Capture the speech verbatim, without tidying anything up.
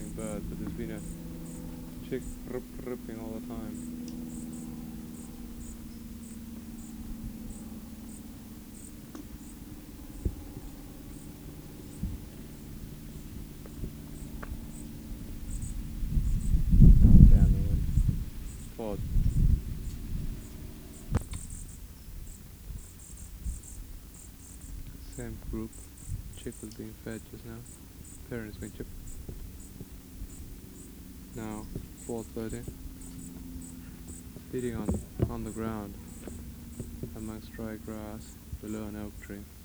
in bed, but there's been a chick rip ripping all the time. Oh damn, I went pod. Same group. Chick was being fed just now. Parents being chipped. Now, four thirty. Feeding on on the ground amongst dry grass below an oak tree.